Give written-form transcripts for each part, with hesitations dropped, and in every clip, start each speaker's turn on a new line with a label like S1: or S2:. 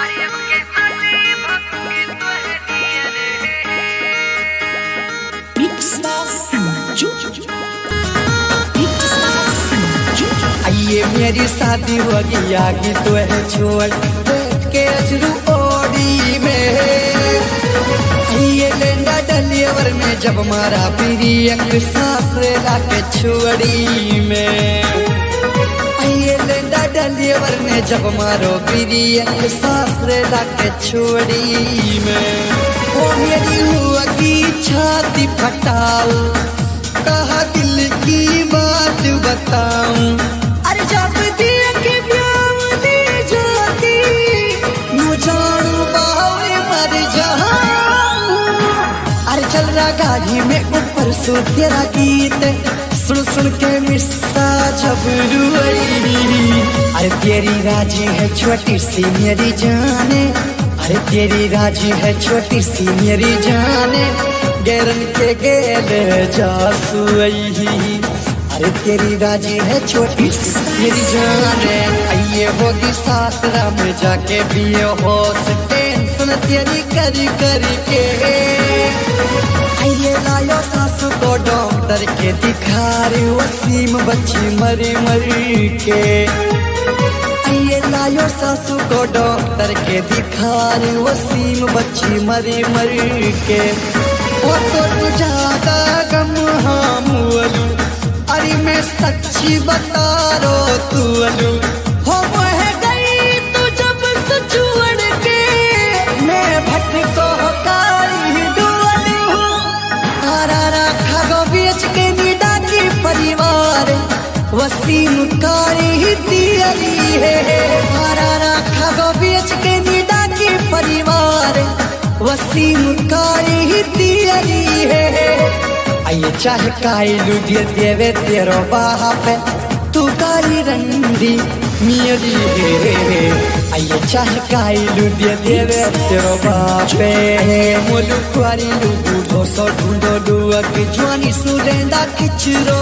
S1: आइए मेरी शादी होगी आगे तो है छोड़ बैठ के अजरू ओड़ी में। आइए लेंडा डलियर में जब मारा पीरी एक सासरे लाके छोड़ी में। आइए लेंडा डलियर में जब मारो पीरी एक सासरे लाके छोड़ी में। ओ मेरी हुआ की छाती फटाओ कहा दिल की बात बताऊं। अरे जब देख प्यार दी जाती नु जानू बावे मर जाऊं। अरे चल रहा गाड़ी में ऊपर सो तेरा गीत सुन सुन के मिस्सा जब रुई। अरे तेरी राजी है छोटी सी मेरी जाने। अरे तेरी राजी है छोटी सी मेरी जाने गैरन के गेल जासुई। अरे तेरी राजी है छोटी सी मेरी जाने। आइए होगी सासरा में जाके भी होश टेंशन तेरी करी करी के। आइए लायो सासू को डॉक्टर के दिखा रे वसीम बच्ची मरी मरी के। आइए लायो सासू को डॉक्टर के दिखा रे वसीम बच्ची मरी मरी के। वो तो ज्यादा गम हामुअलू। अरे मैं सच्ची बता रो तू अलू हो वह गई तू जब से छोड़ के। मैं भटको कारी डुअलू आरा रखा गो बेच के निडा की परिवार वसीम कारी दियली है। आरा रखा गो बेच के निडा की परिवार वसीम कारी दियली है। आइए चाहे कायलू दिए देवे तेरो बाप तू काली रंडी मेरी है। आइए चाहे कायलू दिए देवे तेरो बाप मोलू कुआरी लूडू ढोसो ढूंढो डुअक ज्वानी सुरेंदा खिचरो।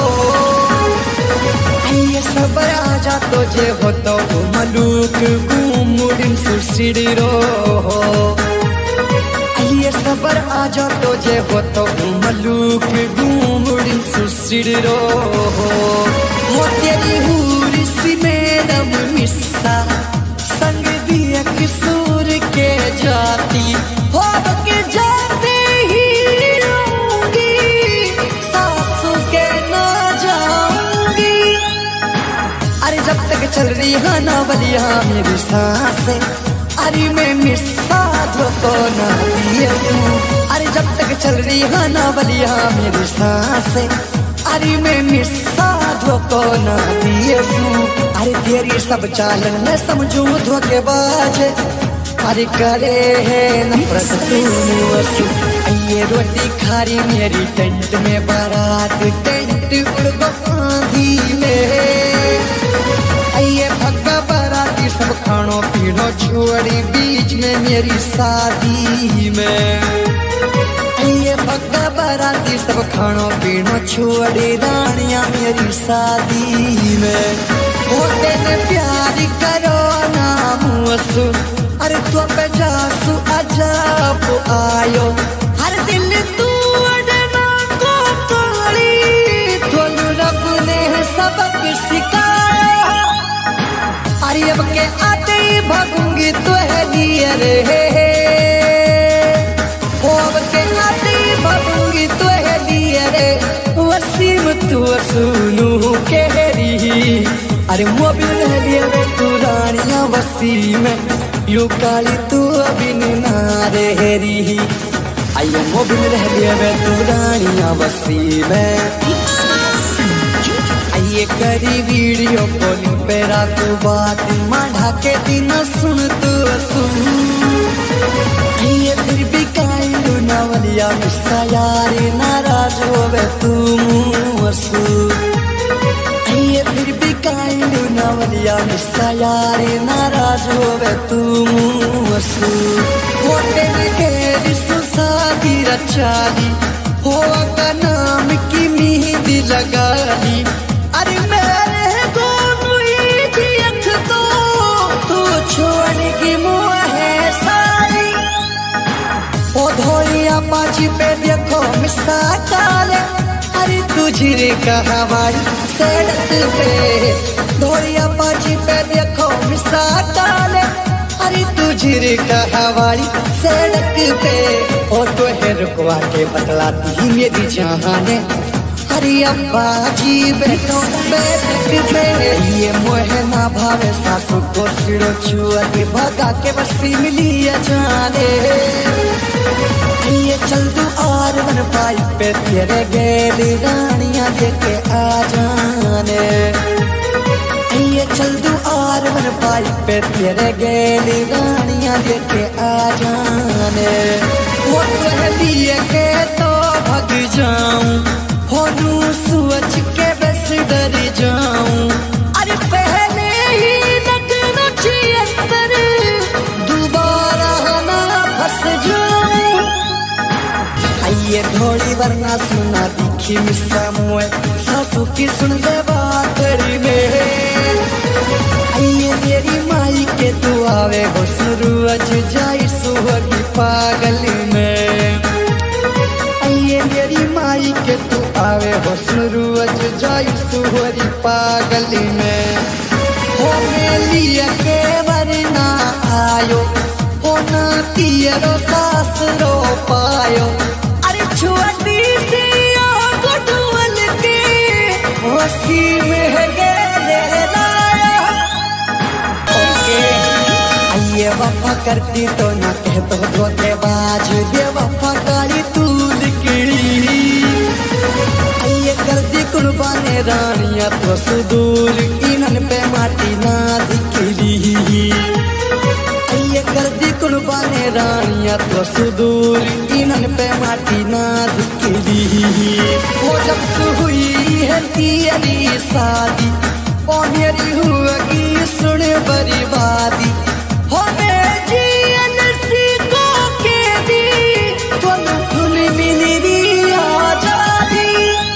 S1: आइए सबर आजा तो जे हो तो मलूक घूमुडिन सुसिड़ो। ये सबर आजा तो जे हो तो मलूक घूमुडिन सुसिड़ो। हो तेरी हूरी सी मैडम मिस्सा संग दिया किशोर के जाती हो के जाते ही रहूंगी सासू के ना जाऊंगी। अरे जब तक चल रही है ना बलिया मेरी सांसें अरे मैं मिस्सा को ना दिए तू। अरे जब तक चल रही है ना बलिया मेरी सांसें अरे मैं मिस्सा को ना दिए तू। अरे तेरी सब चालन मैं समझू धोखेबाज अरे करे है नफरत तू वसू। आइए रोटी खारी मेरी टेंट में बारात टेंट उड़ आंधी में। आइए भग्गा बाराती सब खानो पीनो छोड़ी बीच में मेरी शादी में। आइए भग्गा बाराती सब खानो पीनो छोड़ी रानियां मेरी शादी में। होते ने प्यार करो ना मुसु अरे तू पे जासू अजाब आयो। हर दिल तू अडना को काली थोलू रब ने सबक सिखाया। अरे अब के आते ही भागूंगी तो है लिए रे। अब के आते ही भागूंगी तो है लिए रे। वसीम तू सुनू के री। अरे मोबिल रह लिया रे तू रानिया वसीम यू काली तू अभी ना रे री। आइए मोबिल रह लिया रे तू रानिया वसीम। आइए करी वीडियो कॉलिंग पे रात बात माढ़ा के दिन सुन तू सुन। आइए फिर भी कायलू नवलिया मिस्सा यारी नाराज होवे तू मुसू। आइए फिर भी कायलू नवलिया मिस्सा यारी नाराज होवे तू मुसू। होते के रिश्तों शादी रचाली होगा नाम की मेहंदी लगाली। अरे मेरे दोनों ही अख तो तू छोड़ की मुआ पाची पे देखो मिसा काले, अरे तुझे कहा हमारी सड़क पे। धोरिया पाची पे देखो मिसा काले, अरे तुझे कहा हमारी सड़क पे। ऑटो है रुकवा के बतलाती ही मेरी जहाने, अरे अब्बा जी बैठो बैठक पे। ये मोहे ना भावे सासू को सिरो छुआ के भगा के बस्ती मिली जाने। ये चल तू आर बन पाई पे तेरे गेली रानियां देके आ जाने। ये चल तू आर बन पाई पे तेरे गेली रानियां देके आ जाने। वो लिए के तो भग जाऊं, होनू सोच के बस डर जाऊं। अरे पहले ही लगना चाहिए अंदर, दोबारा ना फंस जाऊं। आइए थोड़ी वरना सुना दिखी मिसा मुए, सासू की सुन ले बात में। आइए मेरी माई के तू आवे हो सुरुज जाई सुहागी पागल में। आइए मेरी माई के तू आवे हो सुरुज जाई सुहरी पागल में। हो मेलिया के वरना आयो, हो ना तियरो सास रो पायो। अरे छुअटी सी गुडवल के होसी में गेले लाया। ओके आइए वफा करती तो ना कह तो धोखेबाज, दे वफा करी तू निकली। आइए गर्दी कुर्बाने रानिया तो सुदूर, इनन पे माटी ना दिखली। आइए गर्दी कुर्बाने रानिया तो सुदूर, इनन पे माटी ना दिखली। वो जब हुई है तेरी शादी, ओ मेरी हुआ सुन बर्बादी। हो मेरी अलसी को के दी, तुम फुल मिली आजादी।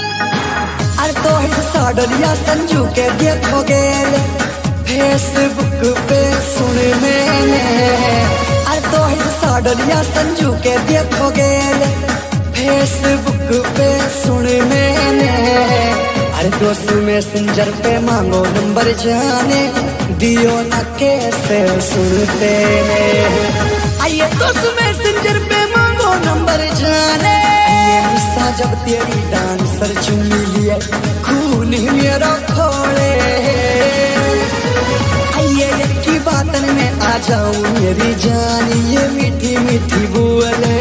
S1: अरे तो साडलिया संजू के देखो गेल फेसबुक पे सुन मैंने। अरे तो साडलिया संजू के देखो गेल फेसबुक पे सुन मैंने। अरे दोस्त मैसेंजर पे मांगो नंबर जाने, दियो ना कैसे सुनते। आइए दोस्त मैसेंजर पे मांगो नंबर जाने। ये मिसा जब तेरी डांसर चुनी लिए, खून मेरा खोले। आइए एक की बातन में आ जाऊं मेरी जान, ये मीठी मीठी बोले।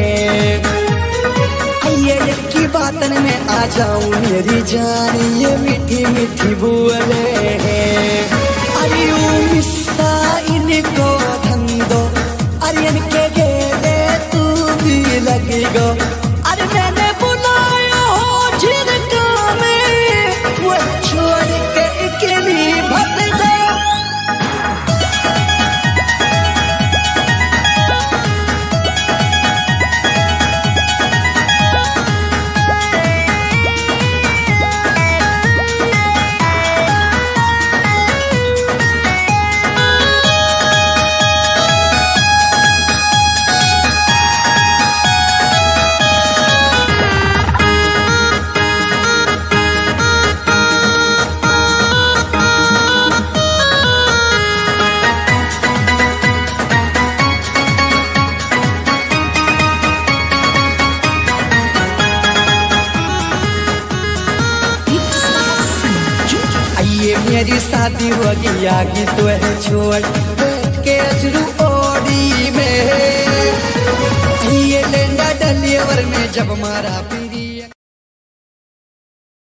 S1: की बातन में आ जाऊं मेरी जान, ये मीठी मीठी बोले। अरे मिस्सा इनको धंधो, अरे इनके गेले तू भी लगी गो। अरे मैंने बुलाया हो जिनका में, वो छोड़ के अकेली भग गो। मेरी शादी होगी आगे तो है छोड़ बैठ के अजरू ओड़ी में। ये लेंगा डलियर में जब मारा